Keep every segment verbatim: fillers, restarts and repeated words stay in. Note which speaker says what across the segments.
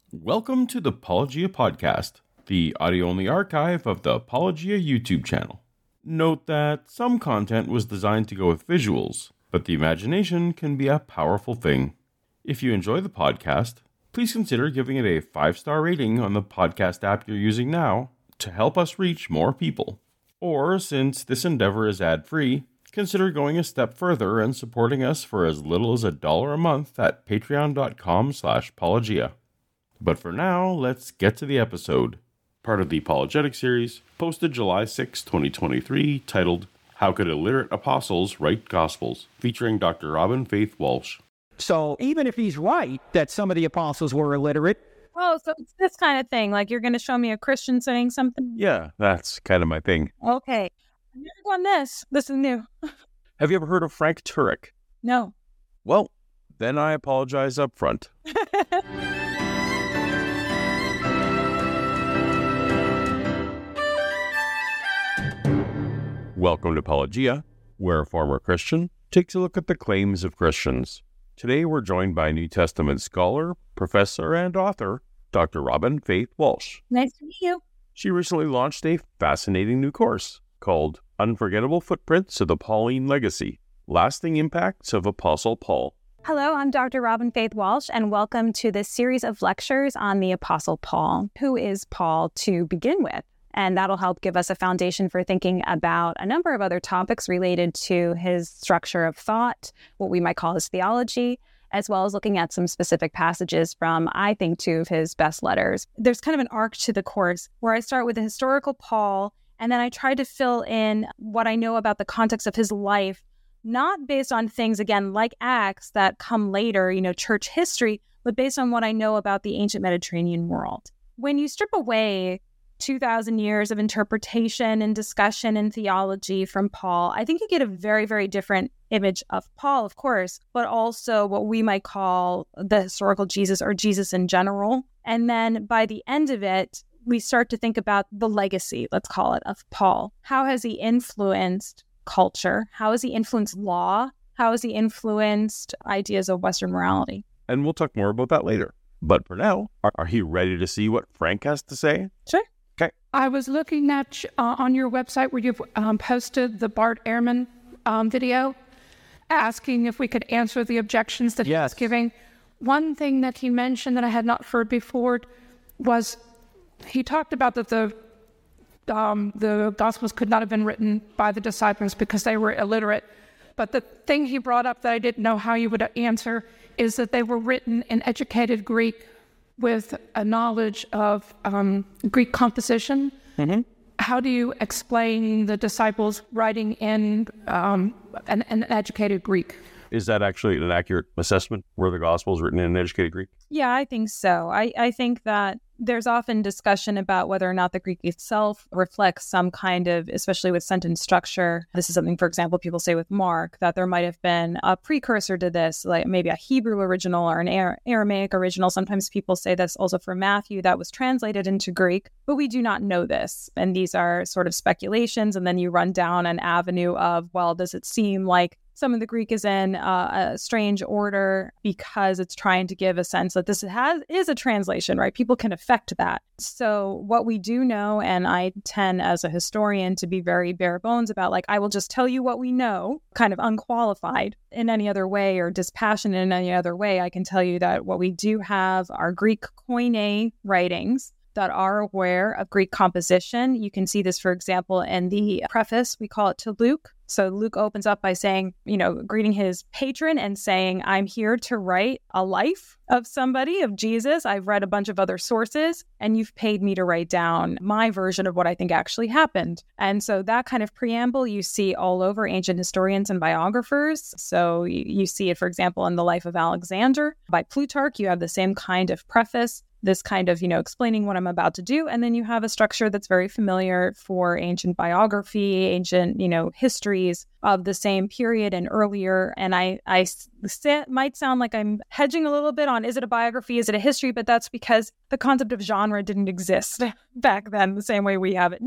Speaker 1: Welcome to the Apologia Podcast, the audio-only archive of the Apologia YouTube channel. Note that some content was designed to go with visuals, but the imagination can be a powerful thing. If you enjoy the podcast, please consider giving it a five-star rating on the podcast app you're using now to help us reach more people. Or, since this endeavor is ad-free, consider going a step further and supporting us for as little as a dollar a month at patreon.com slash apologia. But for now, let's get to the episode. Part of the Apologetic series, posted July sixth, twenty twenty-three, titled, How Could Illiterate Apostles Write Gospels? Featuring Doctor Robin Faith Walsh.
Speaker 2: So even if he's right that some of the apostles were illiterate.
Speaker 3: Oh, so it's this kind of thing. Like you're going to show me a Christian saying something?
Speaker 1: Yeah, that's kind of my thing.
Speaker 3: Okay. I've never done this. This is new.
Speaker 1: Have you ever heard of Frank Turek?
Speaker 3: No.
Speaker 1: Well, then I apologize up front. Welcome to Apologia, where a former Christian takes a look at the claims of Christians. Today we're joined by New Testament scholar, professor, and author, Doctor Robin Faith Walsh.
Speaker 3: Nice to meet you.
Speaker 1: She recently launched a fascinating new course called Unforgettable Footprints of the Pauline Legacy, Lasting Impacts of Apostle Paul.
Speaker 3: Hello, I'm Doctor Robin Faith Walsh, and welcome to this series of lectures on the Apostle Paul. Who is Paul to begin with? And that'll help give us a foundation for thinking about a number of other topics related to his structure of thought, what we might call his theology, as well as looking at some specific passages from, I think, two of his best letters. There's kind of an arc to the course where I start with the historical Paul, and then I try to fill in what I know about the context of his life, not based on things, again, like Acts that come later, you know, church history, but based on what I know about the ancient Mediterranean world. When you strip away two thousand years of interpretation and discussion and theology from Paul, I think you get a very, very different image of Paul, of course, but also what we might call the historical Jesus or Jesus in general. And then by the end of it, we start to think about the legacy, let's call it, of Paul. How has he influenced culture? How has he influenced law? How has he influenced ideas of Western morality?
Speaker 1: And we'll talk more about that later. But for now, are, are you ready to see what Frank has to say?
Speaker 3: Sure.
Speaker 1: Okay.
Speaker 4: I was looking at uh, on your website where you've um, posted the Bart Ehrman um, video, asking if we could answer the objections that
Speaker 2: yes.
Speaker 4: he was giving. One thing that he mentioned that I had not heard before was he talked about that the um, the Gospels could not have been written by the disciples because they were illiterate. But the thing he brought up that I didn't know how you would answer is that they were written in educated Greek with a knowledge of um, Greek composition.
Speaker 2: Mm-hmm.
Speaker 4: How do you explain the disciples writing in um, an, an educated Greek?
Speaker 1: Is that actually an accurate assessment? Were the Gospels written in educated Greek?
Speaker 3: Yeah, I think so. I, I think that there's often discussion about whether or not the Greek itself reflects some kind of, especially with sentence structure. This is something, for example, people say with Mark, that there might have been a precursor to this, like maybe a Hebrew original or an Ar- Aramaic original. Sometimes people say this also for Matthew that was translated into Greek, but we do not know this. And these are sort of speculations. And then you run down an avenue of, well, does it seem like some of the Greek is in uh, a strange order because it's trying to give a sense that this has is a translation, right? People can affect that. So what we do know, and I tend as a historian to be very bare bones about, like, I will just tell you what we know, kind of unqualified in any other way or dispassionate in any other way. I can tell you that what we do have are Greek Koine writings that are aware of Greek composition. You can see this, for example, in the preface, we call it to Luke. So Luke opens up by saying, you know, greeting his patron and saying, I'm here to write a life of somebody, of Jesus. I've read a bunch of other sources, and you've paid me to write down my version of what I think actually happened. And so that kind of preamble you see all over ancient historians and biographers. So you, you see it, for example, in the Life of Alexander by Plutarch. You have the same kind of preface, this kind of, you know, explaining what I'm about to do. And then you have a structure that's very familiar for ancient biography, ancient, you know, histories of the same period and earlier. And I, I say, might sound like I'm hedging a little bit on, is it a biography? Is it a history? But that's because the concept of genre didn't exist back then the same way we have it now.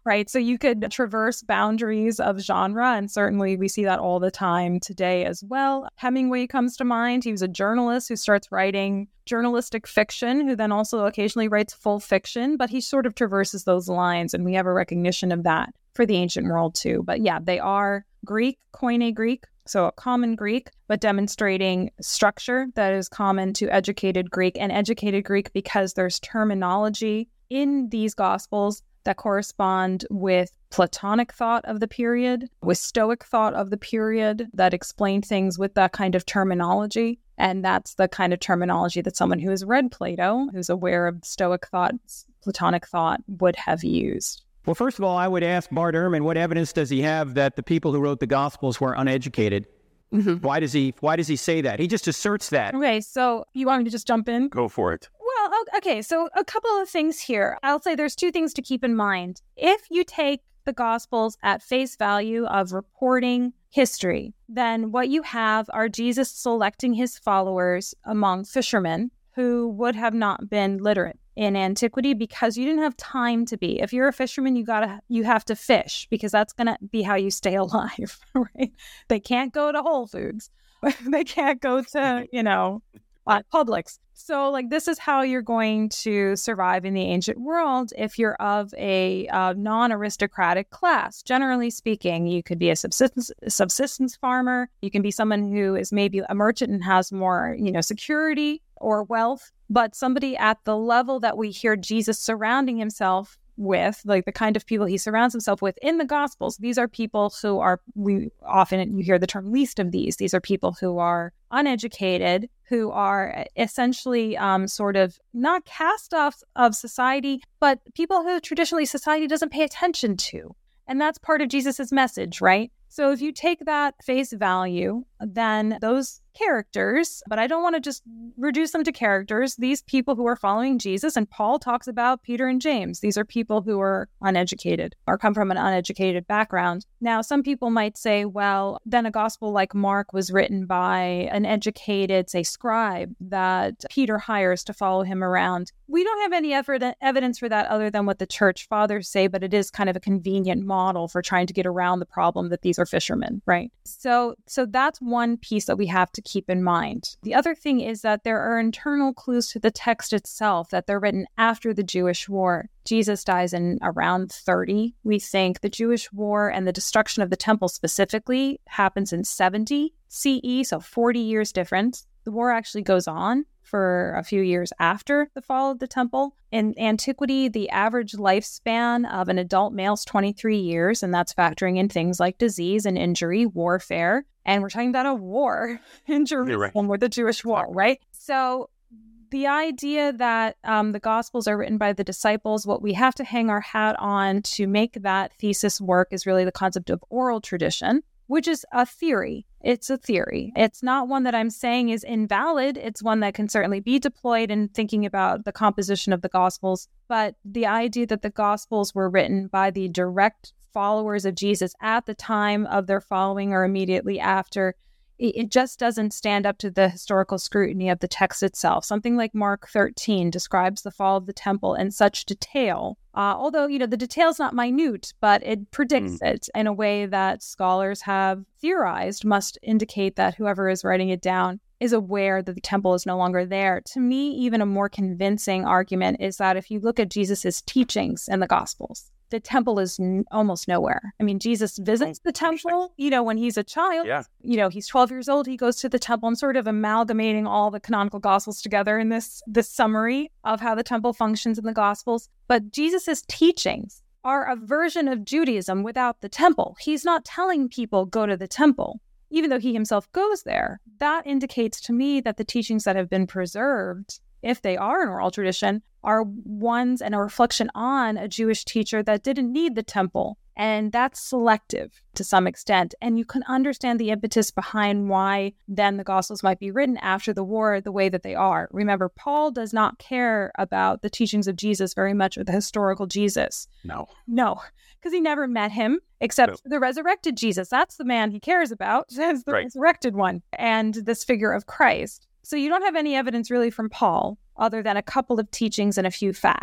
Speaker 3: right? So you could traverse boundaries of genre, and certainly we see that all the time today as well. Hemingway comes to mind. He was a journalist who starts writing journalistic fiction, who then also occasionally writes full fiction, but he sort of traverses those lines, and we have a recognition of that for the ancient world too. But yeah, they are Greek, Koine Greek, so a common Greek, but demonstrating structure that is common to educated Greek, and educated Greek because there's terminology in these Gospels that correspond with Platonic thought of the period, with Stoic thought of the period, that explain things with that kind of terminology. And that's the kind of terminology that someone who has read Plato, who's aware of Stoic thought, Platonic thought, would have used.
Speaker 2: Well, first of all, I would ask Bart Ehrman, what evidence does he have that the people who wrote the Gospels were uneducated? Mm-hmm. Why does he Why does he say that? He just asserts that.
Speaker 3: Okay, so you want me to just jump in?
Speaker 1: Go for it.
Speaker 3: Well, okay, so a couple of things here. I'll say there's two things to keep in mind. If you take the Gospels at face value of reporting history, then what you have are Jesus selecting his followers among fishermen who would have not been literate in antiquity because you didn't have time to be. If you're a fisherman, you gotta you have to fish because that's gonna be how you stay alive, right? They can't go to Whole Foods. They can't go to, you know, uh, Publix. So, like, this is how you're going to survive in the ancient world if you're of a uh, non-aristocratic class. Generally speaking, you could be a subsistence subsistence farmer. You can be someone who is maybe a merchant and has more, you know, security or wealth. But somebody at the level that we hear Jesus surrounding himself with, like the kind of people he surrounds himself with in the Gospels, these are people who are, we often, you hear the term least of these. These are people who are uneducated, who are essentially um, sort of not cast off of society, but people who traditionally society doesn't pay attention to. And that's part of Jesus's message, right? So if you take that face value, then those characters, but I don't want to just reduce them to characters, these people who are following Jesus, and Paul talks about Peter and James, these are people who are uneducated or come from an uneducated background. Now, some people might say, well, then a gospel like Mark was written by an educated, say, scribe that Peter hires to follow him around. We don't have any ev- evidence for that other than what the church fathers say, but it is kind of a convenient model for trying to get around the problem that these are fishermen, right? So, so that's one piece that we have to keep in mind. The other thing is that there are internal clues to the text itself, that they're written after the Jewish war. Jesus dies in around thirty. We think the Jewish war and the destruction of the temple specifically happens in seventy C E, so forty years difference. The war actually goes on for a few years after the fall of the temple. In antiquity, the average lifespan of an adult male is twenty-three years, and that's factoring in things like disease and injury, warfare. And we're talking about a war in Jerusalem with the Jewish war, right? So the idea that um, the Gospels are written by the disciples, what we have to hang our hat on to make that thesis work is really the concept of oral tradition, which is a theory. It's a theory. It's not one that I'm saying is invalid. It's one that can certainly be deployed in thinking about the composition of the Gospels. But the idea that the Gospels were written by the direct followers of Jesus at the time of their following or immediately after, it just doesn't stand up to the historical scrutiny of the text itself. Something like Mark thirteen describes the fall of the temple in such detail, uh, although, you know, the detail's not minute, but it predicts mm. it in a way that scholars have theorized must indicate that whoever is writing it down is aware that the temple is no longer there. To me, even a more convincing argument is that if you look at Jesus's teachings in the Gospels, the temple is n- almost nowhere. I mean, Jesus visits the temple, you know, when he's a child. Yeah. You know, he's twelve years old. He goes to the temple. I'm sort of amalgamating all the canonical Gospels together in this, this summary of how the temple functions in the Gospels. But Jesus's teachings are a version of Judaism without the temple. He's not telling people go to the temple, even though he himself goes there. That indicates to me that the teachings that have been preserved, if they are an oral tradition, are ones and a reflection on a Jewish teacher that didn't need the temple. And that's selective to some extent. And you can understand the impetus behind why then the Gospels might be written after the war the way that they are. Remember, Paul does not care about the teachings of Jesus very much, or the historical Jesus.
Speaker 1: No.
Speaker 3: No, because he never met him except no. the resurrected Jesus. That's the man he cares about, as the right. resurrected one, and this figure of Christ. So you don't have any evidence really from Paul other than a couple of teachings and a few facts.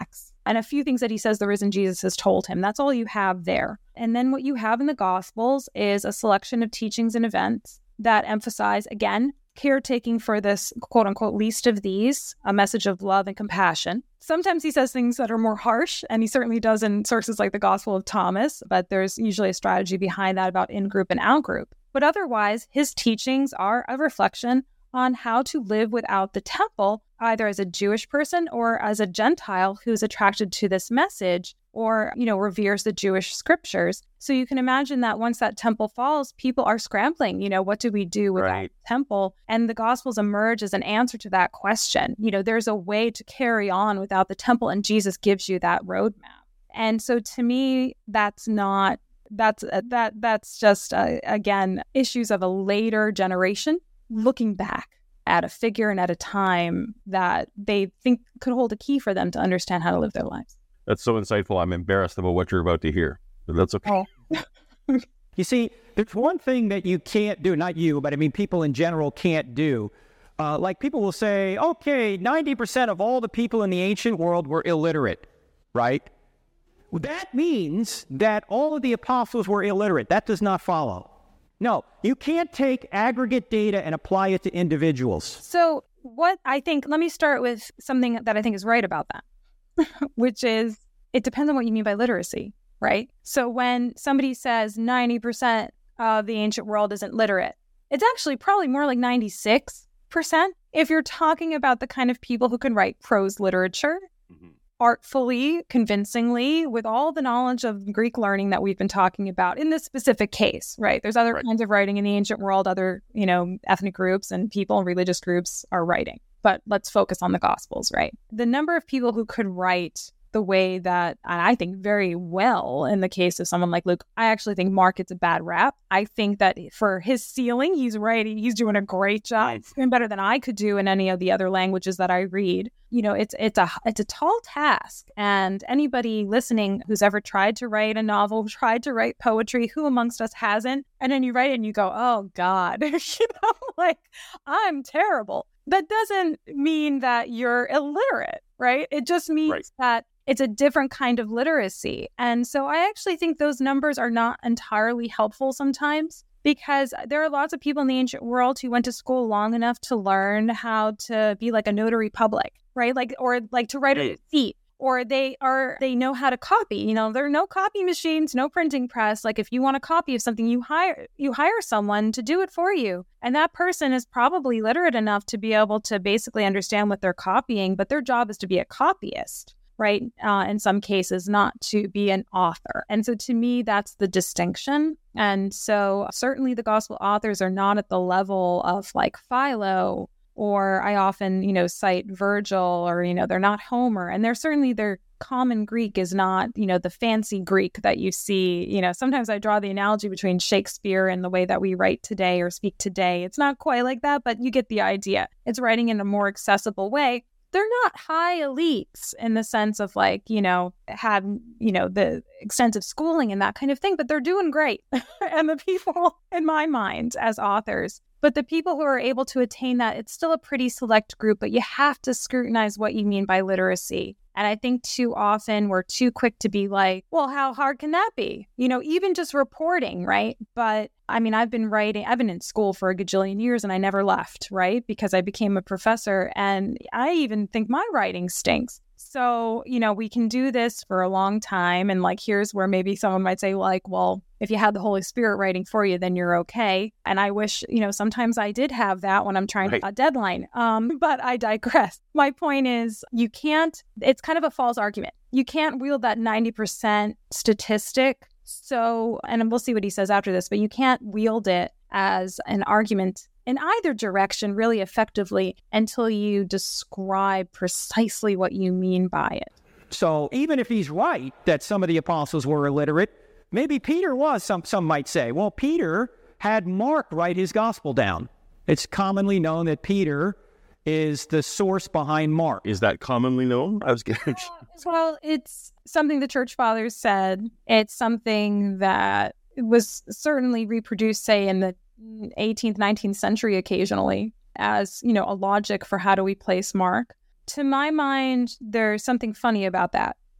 Speaker 3: and a few things that he says the risen Jesus has told him. That's all you have there. And then what you have in the Gospels is a selection of teachings and events that emphasize, again, caretaking for this quote unquote least of these, a message of love and compassion. Sometimes he says things that are more harsh, and he certainly does in sources like the Gospel of Thomas, but there's usually a strategy behind that about in-group and out-group. But otherwise, his teachings are a reflection on how to live without the temple, either as a Jewish person or as a Gentile who's attracted to this message or, you know, reveres the Jewish scriptures. So you can imagine that once that temple falls, people are scrambling, you know, what do we do with
Speaker 1: Right.
Speaker 3: that temple? And the Gospels emerge as an answer to that question. You know, there's a way to carry on without the temple, and Jesus gives you that roadmap. And so to me, that's not, that's, that, that's just, uh, again, issues of a later generation looking back at a figure and at a time that they think could hold a key for them to understand how to live their lives.
Speaker 1: That's so insightful. I'm embarrassed about what you're about to hear, but that's okay.
Speaker 3: Oh.
Speaker 2: You see, there's one thing that you can't do, not you, but I mean people in general can't do. Uh, like people will say, okay, ninety percent of all the people in the ancient world were illiterate, right? Well, that means that all of the apostles were illiterate. That does not follow. No, you can't take aggregate data and apply it to individuals.
Speaker 3: So what I think, let me start with something that I think is right about that, which is it depends on what you mean by literacy, right? So when somebody says ninety percent of the ancient world isn't literate, it's actually probably more like ninety-six percent if you're talking about the kind of people who can write prose literature
Speaker 1: Mhm.
Speaker 3: artfully, convincingly, with all the knowledge of Greek learning that we've been talking about in this specific case, right? There's other
Speaker 1: Right.
Speaker 3: kinds of writing in the ancient world, other, you know, ethnic groups and people and religious groups are writing. But let's focus on the Gospels, right? The number of people who could write the way that, and I think very well in the case of someone like Luke, I actually think Mark gets a bad rap. I think that for his ceiling, he's writing, he's doing a great job. It's even better than I could do in any of the other languages that I read. You know, it's it's a it's a tall task. And anybody listening who's ever tried to write a novel, tried to write poetry, who amongst us hasn't? And then you write it and you go, oh God, you know, like I'm terrible. That doesn't mean that you're illiterate, right? It just means
Speaker 1: Right.
Speaker 3: that it's a different kind of literacy. And so I actually think those numbers are not entirely helpful sometimes, because there are lots of people in the ancient world who went to school long enough to learn how to be like a notary public, right? Like, or like to write a receipt, or they are, they know how to copy. You know, there are no copy machines, no printing press. Like if you want a copy of something, you hire, you hire someone to do it for you. And that person is probably literate enough to be able to basically understand what they're copying, but their job is to be a copyist, right? Uh, in some cases, not to be an author. And so to me, that's the distinction. And so certainly the gospel authors are not at the level of like Philo, or I often, you know, cite Virgil, or, you know, they're not Homer. And they're certainly their common Greek is not, you know, the fancy Greek that you see. You know, sometimes I draw the analogy between Shakespeare and the way that we write today or speak today. It's not quite like that, but you get the idea. It's writing in a more accessible way. They're not high elites in the sense of like, you know, had, you know, the extensive schooling and that kind of thing, but they're doing great. And the people in my mind as authors, but the people who are able to attain that, it's still a pretty select group, but you have to scrutinize what you mean by literacy. And I think too often we're too quick to be like, well, how hard can that be? You know, even just reporting, right? But I mean, I've been writing, I've been in school for a gajillion years and I never left, right? Because I became a professor, and I even think my writing stinks. So, you know, we can do this for a long time. And like, here's where maybe someone might say like, well, if you had the Holy Spirit writing for you, then you're okay. And I wish, you know, sometimes I did have that when I'm trying
Speaker 1: Right.
Speaker 3: to a deadline. Um, but I digress. My point is you can't, it's kind of a false argument. You can't wield that ninety percent statistic. So, and we'll see what he says after this, but you can't wield it as an argument in either direction really effectively until you describe precisely what you mean by it.
Speaker 2: So even if he's right that some of the apostles were illiterate, maybe Peter was, some some might say. Well, Peter had Mark write his gospel down. It's commonly known that Peter is the source behind Mark.
Speaker 1: Is that commonly known? I was getting.
Speaker 3: Well, it's something the church fathers said. It's something that was certainly reproduced, say, in the eighteenth, nineteenth century occasionally as, you know, a logic for how do we place Mark. To my mind, there's something funny about that,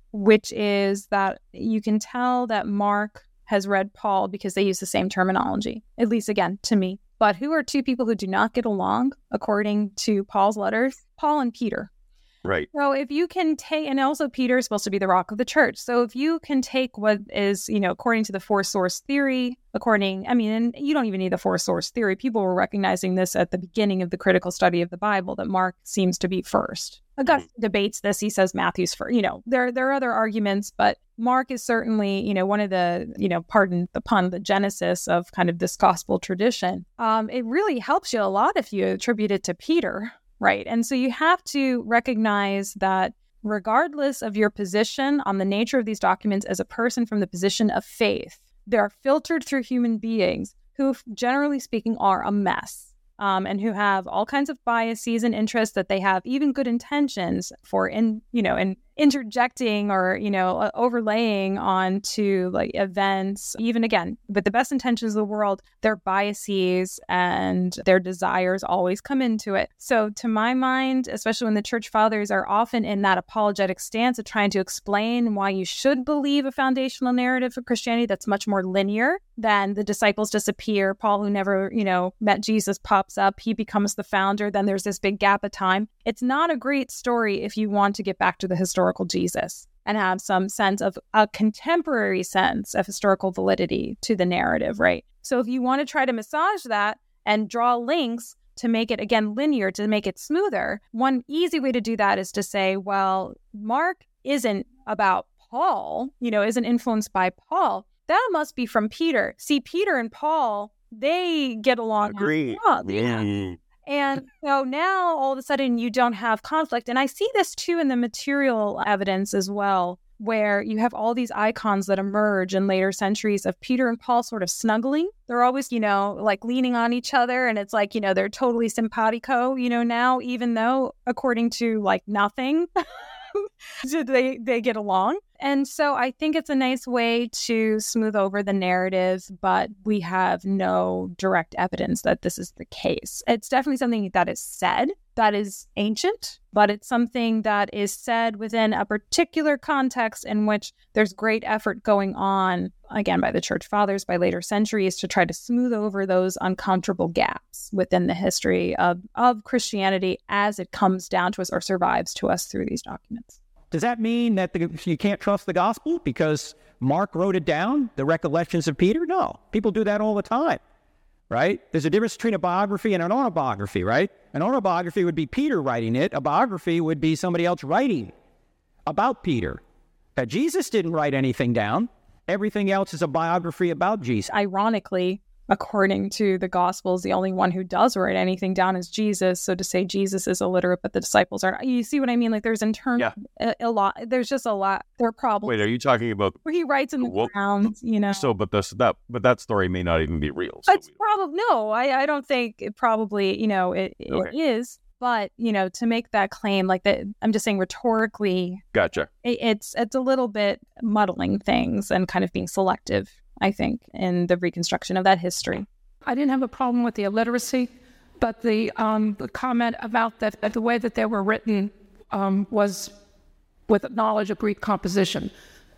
Speaker 3: which is that you can tell that Mark has read Paul because they use the same terminology, at least again, to me. But who are two people who do not get along, according to Paul's letters? Paul and Peter.
Speaker 1: Right.
Speaker 3: So if you can take, and also Peter is supposed to be the rock of the church. So if you can take what is, you know, according to the four source theory, according, I mean, and you don't even need the four source theory. People were recognizing this at the beginning of the critical study of the Bible, that Mark seems to be first. Augustine mm-hmm. debates this. He says Matthew's first. You know, there, there are other arguments, but Mark is certainly, you know, one of the, you know, pardon the pun, the genesis of kind of this gospel tradition. Um, it really helps you a lot if you attribute it to Peter. Right. And so you have to recognize that regardless of your position on the nature of these documents as a person from the position of faith, they are filtered through human beings who, generally speaking, are a mess um, and who have all kinds of biases and interests, that they have even good intentions for, in, you know, in interjecting or, you know, overlaying onto like events, even again, with the best intentions of the world, their biases and their desires always come into it. So to my mind, especially when the church fathers are often in that apologetic stance of trying to explain why you should believe a foundational narrative of Christianity that's much more linear than the disciples disappear. Paul, who never, you know, met Jesus, pops up. He becomes the founder. Then there's this big gap of time. It's not a great story if you want to get back to the historical Jesus and have some sense of a contemporary sense of historical validity to the narrative, right? So if you want to try to massage that and draw links to make it, again, linear, to make it smoother, one easy way to do that is to say, well, Mark isn't about Paul, you know, isn't influenced by Paul. That must be from Peter. See, Peter and Paul, they get along.
Speaker 1: Agree.
Speaker 3: Yeah. And so now all of a sudden you don't have conflict. And I see this too in the material evidence as well, where you have all these icons that emerge in later centuries of Peter and Paul sort of snuggling. They're always, you know, like leaning on each other. And it's like, you know, they're totally simpatico, you know, now, even though according to like nothing, they they get along. And so I think it's a nice way to smooth over the narrative, but we have no direct evidence that this is the case. It's definitely something that is said that is ancient, but it's something that is said within a particular context in which there's great effort going on, again, by the church fathers, by later centuries, to try to smooth over those uncomfortable gaps within the history of, of Christianity as it comes down to us or survives to us through these documents.
Speaker 2: Does that mean that the, you can't trust the gospel because Mark wrote it down, the recollections of Peter? No. People do that all the time, right? There's a difference between a biography and an autobiography, right? An autobiography would be Peter writing it. A biography would be somebody else writing about Peter. Now, Jesus didn't write anything down. Everything else is a biography about Jesus.
Speaker 3: Ironically, according to the Gospels, the only one who does write anything down is Jesus. So to say Jesus is illiterate, but the disciples aren't, you see what I mean? Like there's internal, yeah. a, a lot, there's just a lot, there are problems.
Speaker 1: Wait, are you talking about?
Speaker 3: Where he writes in the
Speaker 1: well,
Speaker 3: ground, you know.
Speaker 1: So, but this, that, but that story may not even be real. So
Speaker 3: it's probably, no, I, I don't think it probably, you know, it, okay. it is. But, you know, to make that claim, like that, I'm just saying rhetorically.
Speaker 1: Gotcha.
Speaker 3: It, it's, it's a little bit muddling things and kind of being selective, I think, in the reconstruction of that history.
Speaker 4: I didn't have a problem with the illiteracy, but the um, the comment about that, that the way that they were written um, was with knowledge of Greek composition.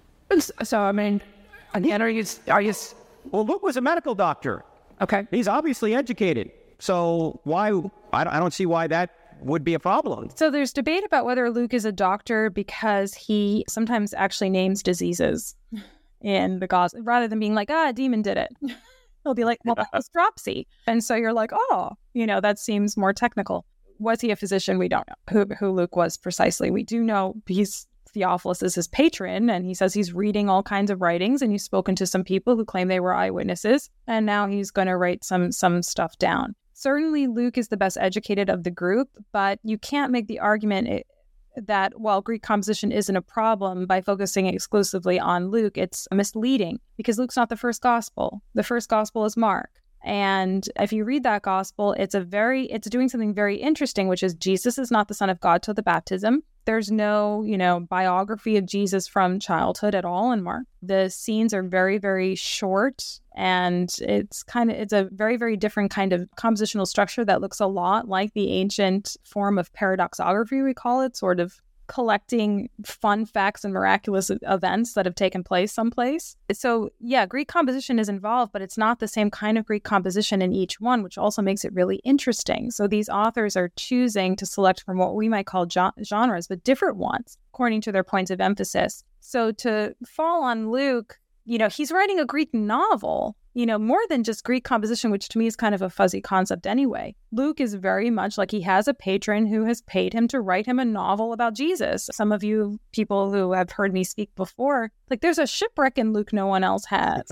Speaker 4: So, I mean, again, are you, are you...
Speaker 2: Well, Luke was a medical doctor.
Speaker 4: Okay.
Speaker 2: He's obviously educated. So why, I don't see why that would be a problem.
Speaker 3: So there's debate about whether Luke is a doctor because he sometimes actually names diseases in the gospel, rather than being like, ah, a demon did it. He'll be like, well, that was dropsy. And so you're like, oh, you know, that seems more technical. Was he a physician? We don't know who, who Luke was precisely. We do know he's Theophilus is his patron, and he says he's reading all kinds of writings, and he's spoken to some people who claim they were eyewitnesses, and now he's going to write some some stuff down. Certainly, Luke is the best educated of the group, but you can't make the argument it, that while Greek composition isn't a problem by focusing exclusively on Luke, it's misleading because Luke's not the first gospel. The first gospel is Mark. And if you read that gospel, it's a very, it's doing something very interesting, which is Jesus is not the Son of God till the baptism. There's no, you know, biography of Jesus from childhood at all in Mark. The scenes are very, very short, and it's kind of, it's a very, very different kind of compositional structure that looks a lot like the ancient form of paradoxography, we call it, sort of collecting fun facts and miraculous events that have taken place someplace. So yeah, Greek composition is involved, but it's not the same kind of Greek composition in each one, which also makes it really interesting. So these authors are choosing to select from what we might call jo- genres, but different ones, according to their points of emphasis. So to fall on Luke, you know, he's writing a Greek novel, you know, more than just Greek composition, which to me is kind of a fuzzy concept anyway. Luke is very much like he has a patron who has paid him to write him a novel about Jesus. Some of you people who have heard me speak before, like there's a shipwreck in Luke no one else has.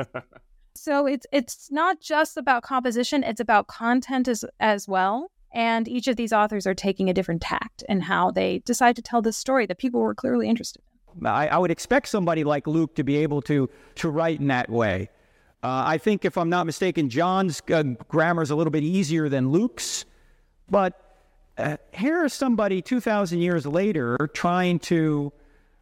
Speaker 3: So it's it's not just about composition, it's about content as, as well. And each of these authors are taking a different tact in how they decide to tell this story that people were clearly interested in.
Speaker 2: I, I would expect somebody like Luke to be able to to write in that way. Uh, I think, if I'm not mistaken, John's uh, grammar is a little bit easier than Luke's. But uh, here is somebody two thousand years later trying to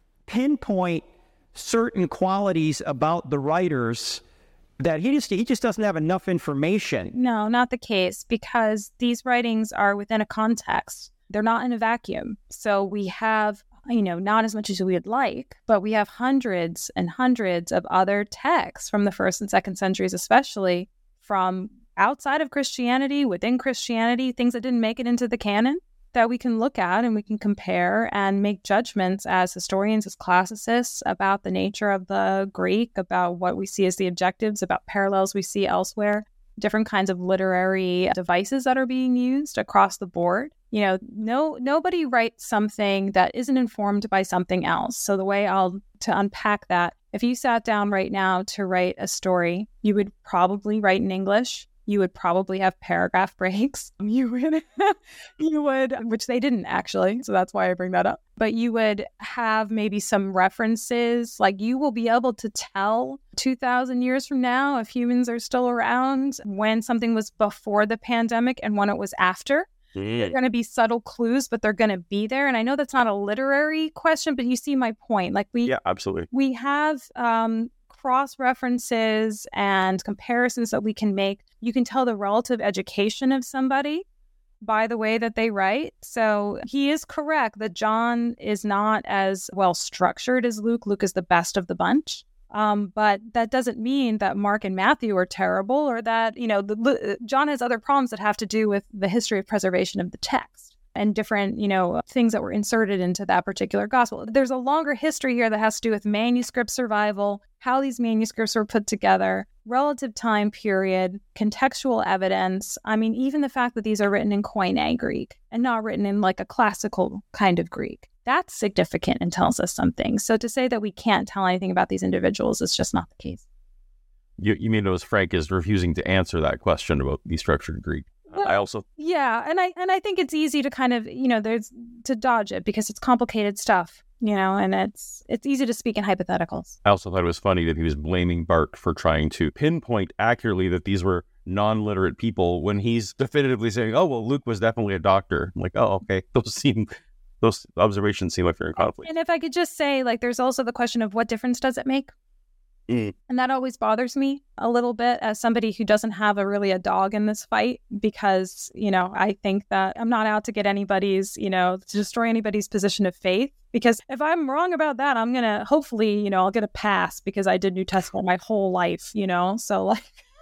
Speaker 2: pinpoint certain qualities about the writers that he just he just doesn't have enough information.
Speaker 3: No, not the case, because these writings are within a context. They're not in a vacuum. So we have, you know, not as much as we would like, but we have hundreds and hundreds of other texts from the first and second centuries, especially from outside of Christianity, within Christianity, things that didn't make it into the canon that we can look at and we can compare and make judgments as historians, as classicists, about the nature of the Greek, about what we see as the objectives, about parallels we see elsewhere, different kinds of literary devices that are being used across the board. You know, no nobody writes something that isn't informed by something else. So the way I'll to unpack that, if you sat down right now to write a story, you would probably write in English. You would probably have paragraph breaks. You would, you would, which they didn't actually. So that's why I bring that up. But you would have maybe some references. Like you will be able to tell two thousand years from now, if humans are still around, when something was before the pandemic and when it was after. Mm. They're going to be subtle clues, but they're going to be there. And I know that's not a literary question, but you see my point. Like we,
Speaker 1: yeah, absolutely.
Speaker 3: We have um, cross-references and comparisons that we can make. You can tell the relative education of somebody by the way that they write. So he is correct that John is not as well structured as Luke. Luke is the best of the bunch. Um, but that doesn't mean that Mark and Matthew are terrible, or that, you know, the, John has other problems that have to do with the history of preservation of the text and different, you know, things that were inserted into that particular gospel. There's a longer history here that has to do with manuscript survival, how these manuscripts were put together, relative time period, contextual evidence. I mean, even the fact that these are written in Koine Greek and not written in like a classical kind of Greek. That's significant and tells us something. So to say that we can't tell anything about these individuals is just not the case.
Speaker 1: You, you mean it was Frank is refusing to answer that question about the structured Greek?
Speaker 3: Well,
Speaker 1: I also
Speaker 3: yeah, and I and I think it's easy to kind of, you know, there's to dodge it because it's complicated stuff, you know, and it's it's easy to speak in hypotheticals.
Speaker 1: I also thought it was funny that he was blaming Bart for trying to pinpoint accurately that these were non-literate people when he's definitively saying, "Oh, well, Luke was definitely a doctor." I'm like, "Oh, okay." Those seem those observations seem like they're in conflict.
Speaker 3: And if I could just say, like, there's also the question of what difference does it make? Mm. And that always bothers me a little bit as somebody who doesn't have a really a dog in this fight, because, you know, I think that I'm not out to get anybody's, you know, to destroy anybody's position of faith. Because if I'm wrong about that, I'm going to hopefully, you know, I'll get a pass because I did New Testament my whole life, you know, so like.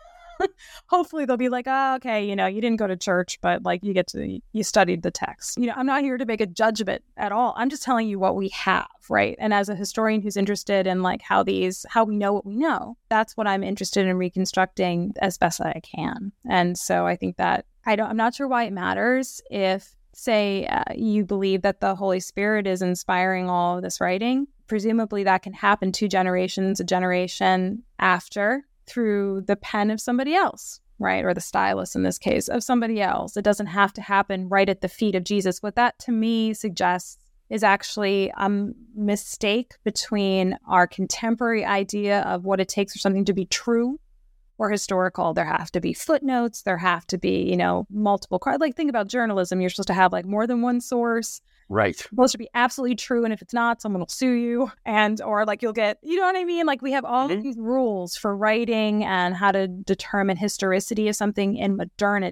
Speaker 3: Hopefully they'll be like, oh, okay, you know, you didn't go to church, but like you get to, you studied the text. You know, I'm not here to make a judgment at all. I'm just telling you what we have, right? And as a historian who's interested in like how these, how we know what we know, that's what I'm interested in reconstructing as best I can. And so I think that I don't, I'm not sure why it matters if, say, uh, you believe that the Holy Spirit is inspiring all of this writing. Presumably that can happen two generations, a generation after, through the pen of somebody else, right? Or the stylus in this case of somebody else. It doesn't have to happen right at the feet of Jesus. What that to me suggests is actually a mistake between our contemporary idea of what it takes for something to be true or historical. There have to be footnotes. There have to be, you know, multiple, like think about journalism. You're supposed to have like more than one source.
Speaker 1: Right.
Speaker 3: It's supposed to be absolutely true. And if it's not, someone will sue you. And, or like you'll get, you know what I mean? Like we have all mm-hmm. these rules for writing and how to determine historicity of something in modernity.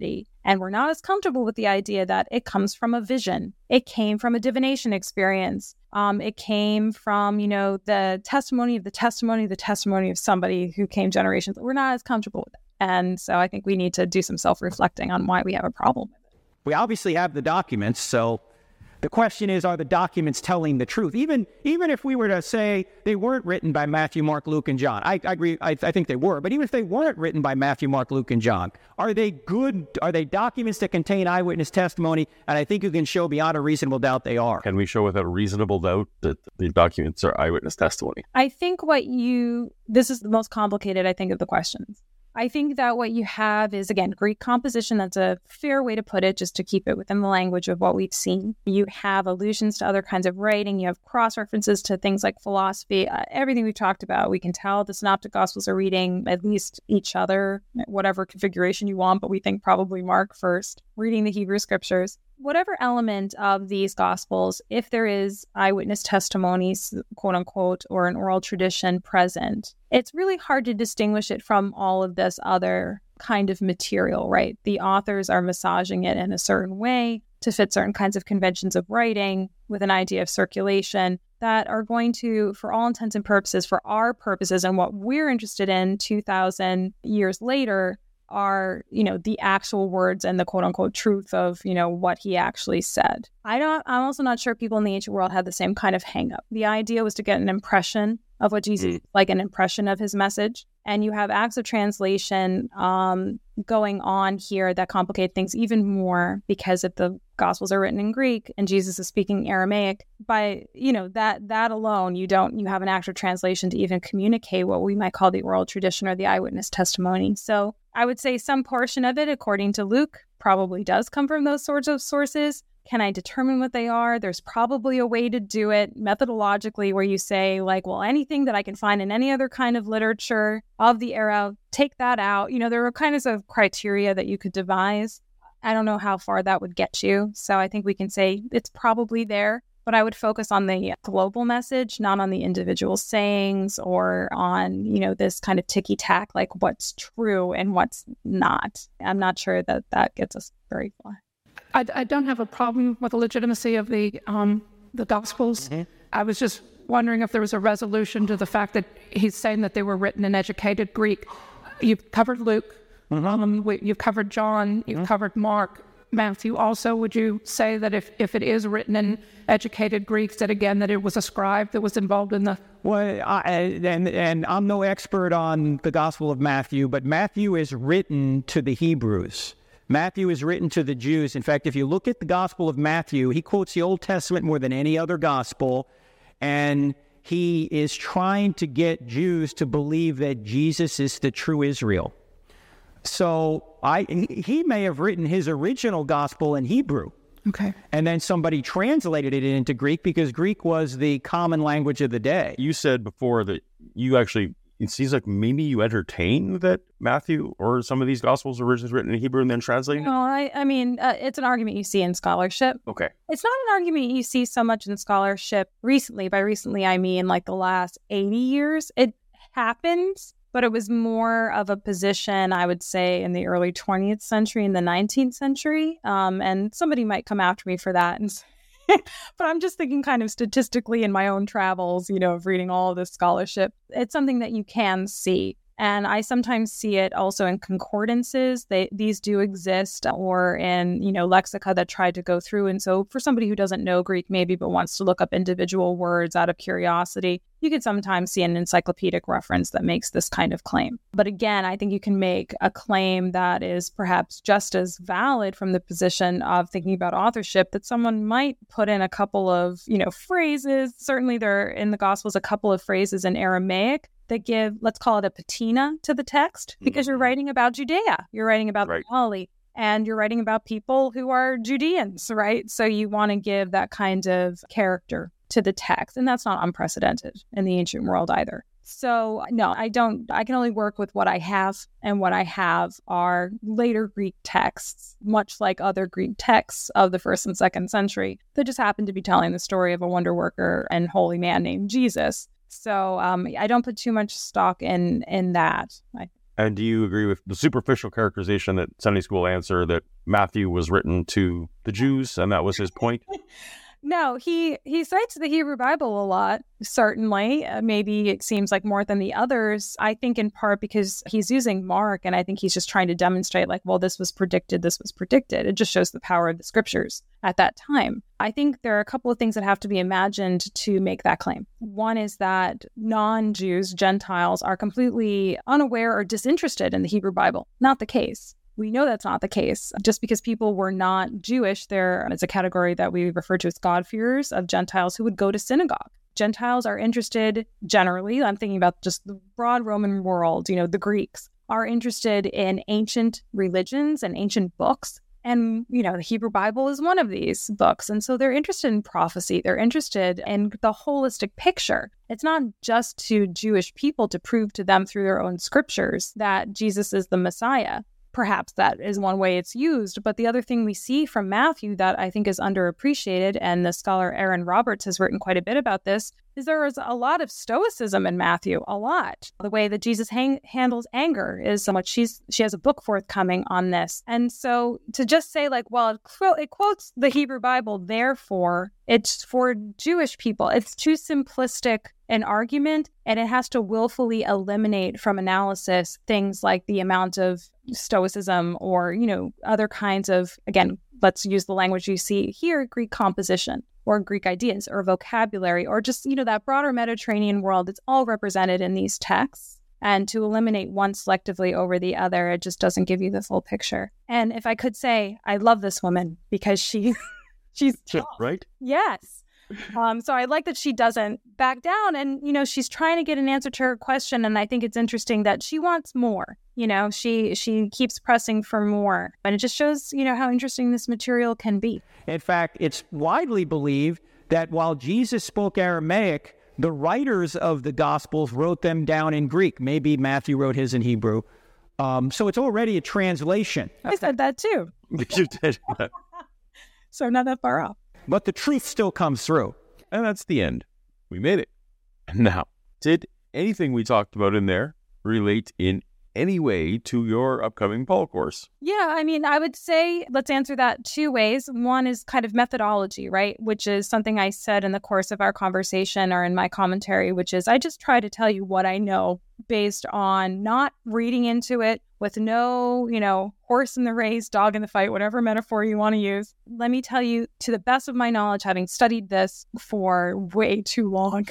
Speaker 3: And we're not as comfortable with the idea that it comes from a vision. It came from a divination experience. Um, it came from, you know, the testimony of the testimony of the testimony of somebody who came generations. We're not as comfortable with it. And so I think we need to do some self-reflecting on why we have a problem with it.
Speaker 2: We obviously have the documents, so the question is, are the documents telling the truth? Even even if we were to say they weren't written by Matthew, Mark, Luke, and John, I, I agree, I, I think they were, but even if they weren't written by Matthew, Mark, Luke, and John, are they good, are they documents that contain eyewitness testimony? And I think you can show beyond a reasonable doubt they are.
Speaker 1: Can we show without a reasonable doubt that the documents are eyewitness testimony?
Speaker 3: I think what you, this is the most complicated, I think, of the questions. I think that what you have is, again, Greek composition. That's a fair way to put it, just to keep it within the language of what we've seen. You have allusions to other kinds of writing. You have cross-references to things like philosophy. Uh, everything we've talked about, we can tell the Synoptic Gospels are reading at least each other, whatever configuration you want, but we think probably Mark first, reading the Hebrew Scriptures. Whatever element of these Gospels, if there is eyewitness testimonies, quote unquote, or an oral tradition present, it's really hard to distinguish it from all of this other kind of material, right? The authors are massaging it in a certain way to fit certain kinds of conventions of writing with an idea of circulation that are going to, for all intents and purposes, for our purposes and what we're interested in two thousand years later, are, you know, the actual words and the quote unquote truth of, you know, what he actually said. I don't, I'm also not sure people in the ancient world had the same kind of hang up. The idea was to get an impression of what Jesus, mm. like an impression of his message. And you have acts of translation um, going on here that complicate things even more because if the Gospels are written in Greek and Jesus is speaking Aramaic, by, you know, that that alone, you don't, you have an act of translation to even communicate what we might call the oral tradition or the eyewitness testimony. So I would say some portion of it, according to Luke, probably does come from those sorts of sources. Can I determine what they are? There's probably a way to do it methodologically where you say, like, well, anything that I can find in any other kind of literature of the era, take that out. You know, there are kinds of criteria that you could devise. I don't know how far that would get you. So I think we can say it's probably there. But I would focus on the global message, not on the individual sayings or on, you know, this kind of ticky-tack, like what's true and what's not. I'm not sure that that gets us very far.
Speaker 4: I, I don't have a problem with the legitimacy of the um, the Gospels. Mm-hmm. I was just wondering if there was a resolution to the fact that he's saying that they were written in educated Greek. You've covered Luke. Mm-hmm. Um, we, you've covered John. You've mm-hmm. covered Mark. Matthew also, would you say that if, if it is written in educated Greeks, that again, that it was a scribe that was involved in the...
Speaker 2: Well, I, and, and I'm no expert on the Gospel of Matthew, but Matthew is written to the Hebrews. Matthew is written to the Jews. In fact, if you look at the Gospel of Matthew, he quotes the Old Testament more than any other gospel, and he is trying to get Jews to believe that Jesus is the true Israel. So I he may have written his original gospel in Hebrew.
Speaker 4: Okay.
Speaker 2: And then somebody translated it into Greek because Greek was the common language of the day.
Speaker 1: You said before that you actually, it seems like maybe you entertain that Matthew or some of these gospels are originally written in Hebrew and then translated?
Speaker 3: No, I, I mean, uh, it's an argument you see in scholarship.
Speaker 1: Okay.
Speaker 3: It's not an argument you see so much in scholarship recently. By recently, I mean like the last eighty years. It happens. But it was more of a position, I would say, in the early twentieth century and the nineteenth century. Um, and somebody might come after me for that. And but I'm just thinking kind of statistically in my own travels, you know, of reading all of this scholarship. It's something that you can see. And I sometimes see it also in concordances. They, these do exist, or in, you know, lexica that try to go through. And so for somebody who doesn't know Greek maybe, but wants to look up individual words out of curiosity, you could sometimes see an encyclopedic reference that makes this kind of claim. But again, I think you can make a claim that is perhaps just as valid from the position of thinking about authorship, that someone might put in a couple of, you know, phrases. Certainly there are in the Gospels a couple of phrases in Aramaic that give, let's call it a patina to the text, because you're writing about Judea, you're writing about right. Galilee, and you're writing about people who are Judeans, right? So you want to give that kind of character to the text, and that's not unprecedented in the ancient world either. So no, I don't, I can only work with what I have, and what I have are later Greek texts, much like other Greek texts of the first and second century, that just happen to be telling the story of a wonder worker and holy man named Jesus. So um, I don't put too much stock in in that. I,
Speaker 1: And do you agree with the superficial characterization that Sunday school answer that Matthew was written to the Jews and that was his point?
Speaker 3: No, he he cites the Hebrew Bible a lot, certainly. Uh, maybe it seems like more than the others. I think in part because he's using Mark, and I think he's just trying to demonstrate like, well, this was predicted, this was predicted. It just shows the power of the scriptures at that time. I think there are a couple of things that have to be imagined to make that claim. One is that non-Jews, Gentiles, are completely unaware or disinterested in the Hebrew Bible. Not the case. We know that's not the case. Just because people were not Jewish, there is a category that we refer to as God-fearers of Gentiles who would go to synagogue. Gentiles are interested generally, I'm thinking about just the broad Roman world, you know, the Greeks, are interested in ancient religions and ancient books. And, you know, the Hebrew Bible is one of these books. And so they're interested in prophecy. They're interested in the holistic picture. It's not just to Jewish people to prove to them through their own scriptures that Jesus is the Messiah. Perhaps that is one way it's used. But the other thing we see from Matthew that I think is underappreciated, and the scholar Aaron Roberts has written quite a bit about this, is there is a lot of stoicism in Matthew, a lot. The way that Jesus hang- handles anger is so much. She's, she has a book forthcoming on this. And so to just say like, well, it, qu- it quotes the Hebrew Bible, therefore it's for Jewish people. It's too simplistic an argument, and it has to willfully eliminate from analysis things like the amount of stoicism or, you know, other kinds of, again, let's use the language you see here, Greek composition or Greek ideas or vocabulary or just, you know, that broader Mediterranean world. It's all represented in these texts. And to eliminate one selectively over the other, it just doesn't give you the full picture. And if I could say, I love this woman because she, she's tough.
Speaker 1: Right?
Speaker 3: Yes. Um, so I like that she doesn't back down, and, you know, she's trying to get an answer to her question. And I think it's interesting that she wants more, you know, she, she keeps pressing for more, and it just shows, you know, how interesting this material can be.
Speaker 2: In fact, it's widely believed that while Jesus spoke Aramaic, the writers of the Gospels wrote them down in Greek. Maybe Matthew wrote his in Hebrew. Um, so it's already a translation.
Speaker 3: I said that too.
Speaker 1: You did.
Speaker 3: So not that far off.
Speaker 2: But the truth still comes through.
Speaker 1: And that's the end. We made it. Now, did anything we talked about in there relate in any way to your upcoming Paul course?
Speaker 3: Yeah, I mean, I would say let's answer that two ways. One is kind of methodology, right? Which is something I said in the course of our conversation or in my commentary, which is I just try to tell you what I know based on not reading into it with no, you know, horse in the race, dog in the fight, whatever metaphor you want to use. Let me tell you, to the best of my knowledge, having studied this for way too long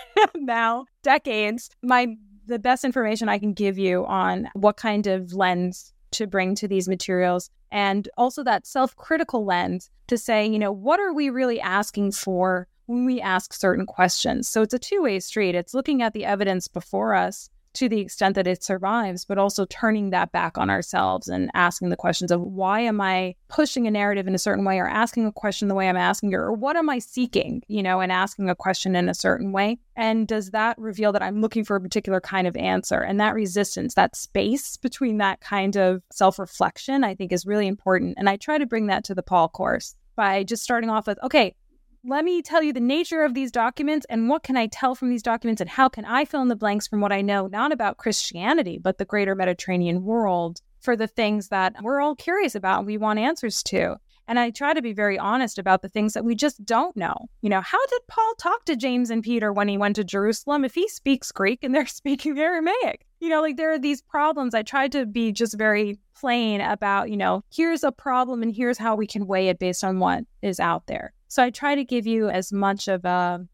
Speaker 3: now, decades, my the best information I can give you on what kind of lens to bring to these materials, and also that self-critical lens to say, you know, what are we really asking for when we ask certain questions? So it's a two-way street. It's looking at the evidence before us to the extent that it survives, but also turning that back on ourselves and asking the questions of why am I pushing a narrative in a certain way, or asking a question the way I'm asking it, or what am I seeking, you know, and asking a question in a certain way. And does that reveal that I'm looking for a particular kind of answer? And that resistance, that space between that kind of self-reflection, I think is really important. And I try to bring that to the Paul course by just starting off with, okay, let me tell you the nature of these documents and what can I tell from these documents and how can I fill in the blanks from what I know, not about Christianity, but the greater Mediterranean world for the things that we're all curious about and we want answers to. And I try to be very honest about the things that we just don't know. You know, how did Paul talk to James and Peter when he went to Jerusalem if he speaks Greek and they're speaking Aramaic? You know, like there are these problems. I tried to be just very plain about, you know, here's a problem and here's how we can weigh it based on what is out there. So I try to give you as much of a,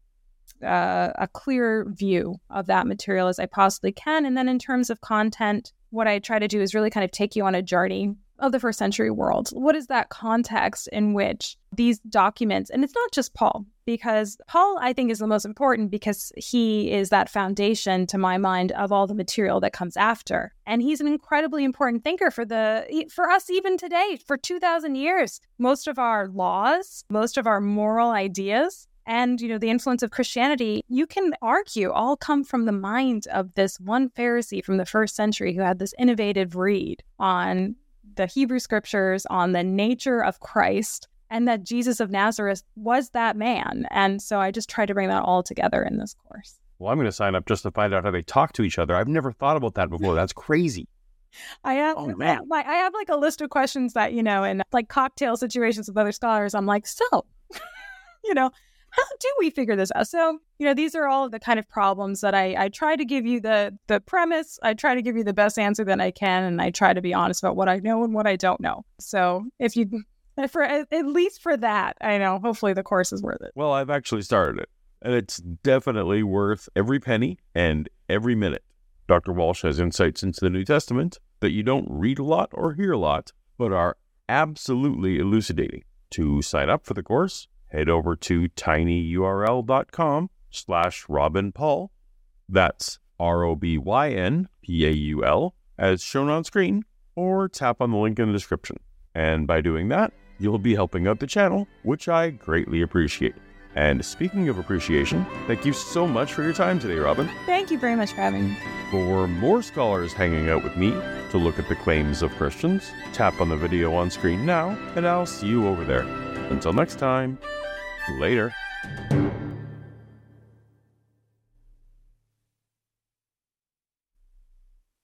Speaker 3: uh, a clear view of that material as I possibly can. And then in terms of content, what I try to do is really kind of take you on a journey of the first century world. What is that context in which these documents, and it's not just Paul, because Paul, I think, is the most important because he is that foundation, to my mind, of all the material that comes after. And he's an incredibly important thinker for the for us even today, for two thousand years. Most of our laws, most of our moral ideas, and, you know, the influence of Christianity, you can argue, all come from the mind of this one Pharisee from the first century who had this innovative read on the Hebrew scriptures, on the nature of Christ, and that Jesus of Nazareth was that man. And so I just try to bring that all together in this course.
Speaker 1: Well, I'm going to sign up just to find out how they talk to each other. I've never thought about that before. That's crazy.
Speaker 3: I have,
Speaker 2: Oh, man.
Speaker 3: like, I have like a list of questions that, you know, in like cocktail situations with other scholars, I'm like, so, you know, how do we figure this out? So, you know, these are all the kind of problems that I, I try to give you the the premise. I try to give you the best answer that I can, and I try to be honest about what I know and what I don't know. So if you, for at least for that, I know, hopefully the course is worth it.
Speaker 1: Well, I've actually started it, and it's definitely worth every penny and every minute. Doctor Walsh has insights into the New Testament that you don't read a lot or hear a lot, but are absolutely elucidating. To sign up for the course, head over to tinyurl.com slash Robin Paul. That's R O B Y N P A U L, as shown on screen, or tap on the link in the description. And by doing that, you'll be helping out the channel, which I greatly appreciate. And speaking of appreciation, thank you so much for your time today, Robin.
Speaker 3: Thank you very much for having me.
Speaker 1: For more scholars hanging out with me to look at the claims of Christians, tap on the video on screen now, and I'll see you over there. Until next time, later.